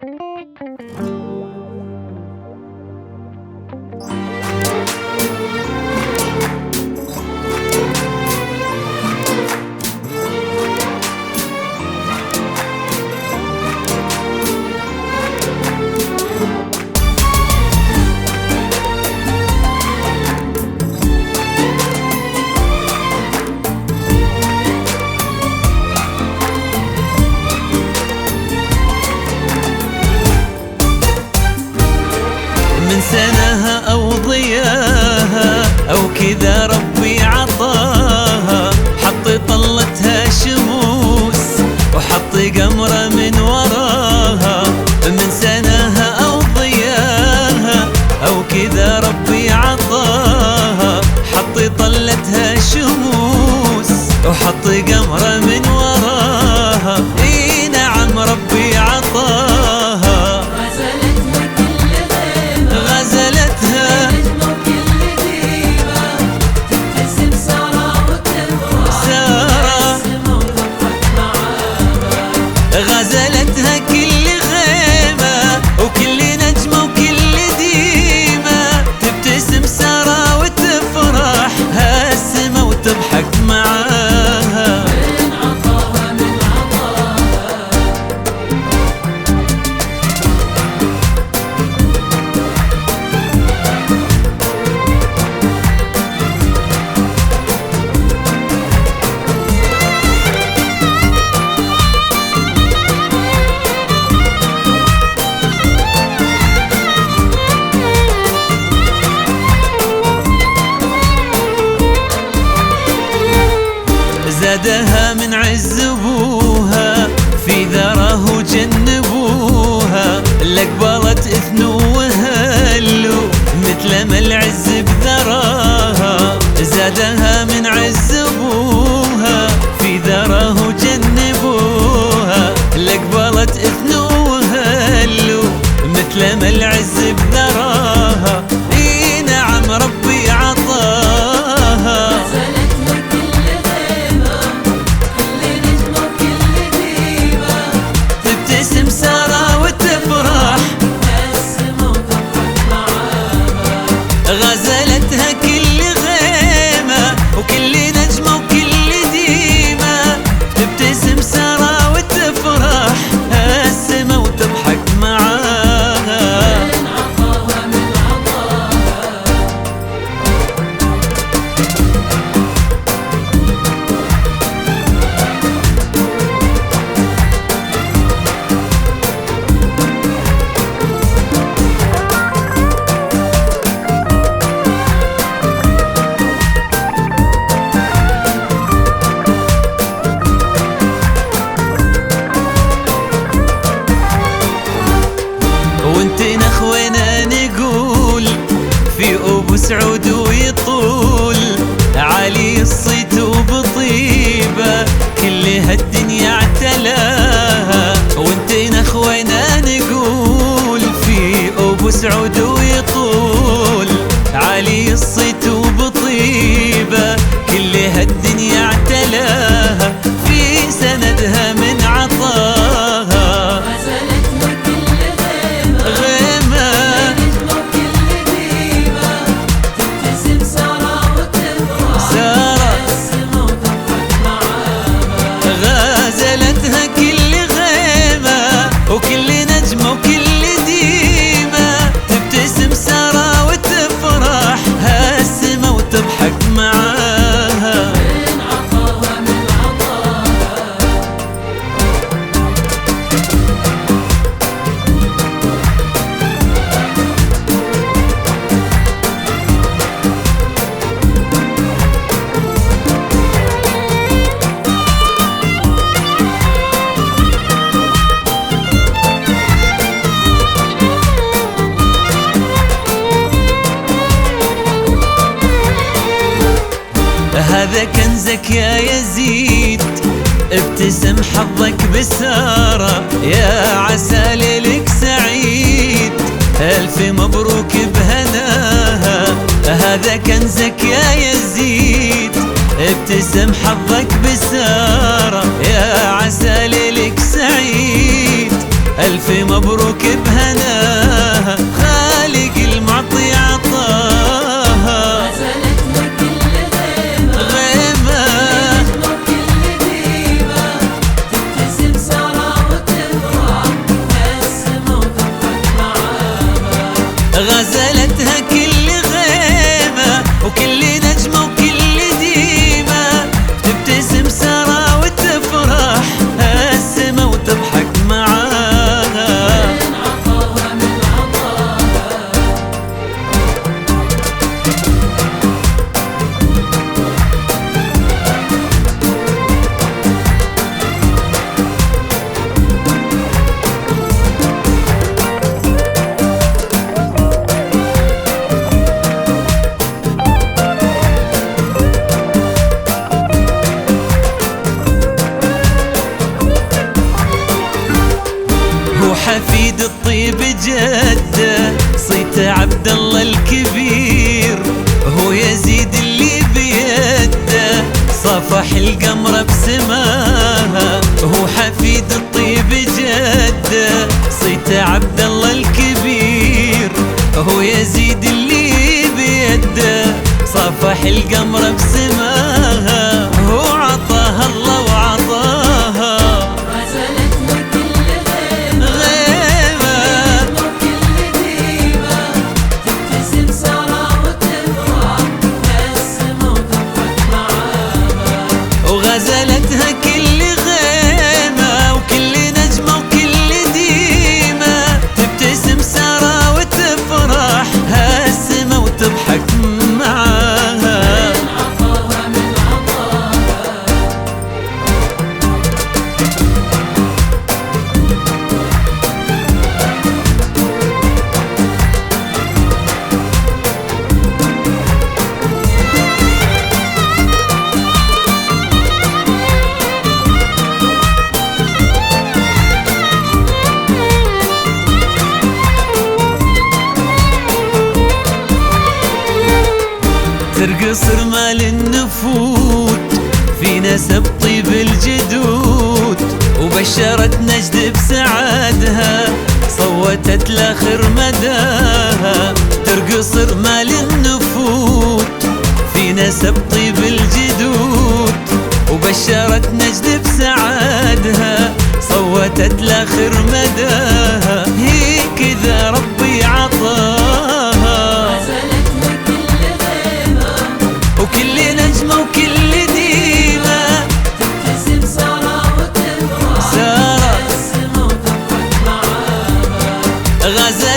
من سناها أو ضياها أو كذا ربي عطاها، حط طلتها شموس وحط قمرة من وراها. من سناها أو ضياها أو كذا ربي عطاها، حط طلتها شموس وحط قمرة من وراها. اي نعم ربي عطاها، غزلتها كل غيمة وكل نجمة وكل ديمة، تبتسم سارة وتفرح هالسما وتضحك معاها. من عطاها من عطاها زادها من عز ابوها في ذره جنبوها، لقبلت اثنو وهلو مثل ما العز بذراها. زادها من عز ابوها في ذره جنبوها، لقبلت اثنو وهلو مثل ما العز بذراها. اي نعم ربي عطاها، تبتسم سارة وتفرح هالسما وتضحك معاها. غزلتها كل غيمة وكل نجمة وكل ديمة، تبتسم سارة وتفرح هالسما وتضحك معاها. من عطاها من عطاها وانتنا اخوينا نقول في ابو سعود ويطول علي الصيت وبطيبه كل هالدنيا اعتلاها. وانتنا اخوينا نقول في ابو سعود ويطول علي الصيت وبطيبه كل هالدنيا اعتلاها. في سندها من عطاها، غزلتها كل غيمة نجمة وكل ديمة، تبتسم سارة وتفرح سارة هالسما وتضحك معاها. غزلتها كل غيمة وكل نجمة وكل ديمة، تبتسم سارة وتفرح هالسما وتضحك معاها. من عطاها من عطاها هذا كنزك يا يزيد، ابتسم حظك بسارة، يا عسى ليلك سعيد، ألف مبروك بهناها. هذا كنزك يا يزيد، ابتسم حظك بسارة، يا عسى ليلك سعيد، ألف مبروك بهناها، خالق المعطي عطاها. غزلت لك كل غيمة وكل ديمة، تبتسم سارة وتفرح السما وتضحك معاها. غزلتها كل غيمة وكل نجمة وكل ديمة، تبتسم سارة وتفرح السما وتضحك معاها. من عطاها من عطاها. هو حفيد الطيب جده، صيت عبد الله الكبير، هو يزيد اللي بيده، صافح القمر بسماها. هو حفيد الطيب جده، صيت عبد الله الكبير، هو يزيد اللي بيده، صافح القمر بسماها. هو عطاها الله وعطاها. غزلت لك كل غيمة وكل ديمة، تبتسم سارة وتفرح السما وتضحك معاها. وغزلتها كل غيمة وكل نجمة وكل ديمة، تبتسم سارة وتفرح هالسما وتضحك معاها. من عطاها من عطاها. ترقص رمال النفود في نسب طيب الجدود، وبشرت نجد بسعادها، صوتت لاخر مداها. ترقص رمال النفود في نسب طيب الجدود، وبشرت نجد بسعادها، صوتت لاخر مداها. هي كذا ربي عطاها. غزلت لك كل غيمة وكل نجمة وكل ديمة، تبتسم سارة وتفرح سارة السما وتضحك معاها. غزل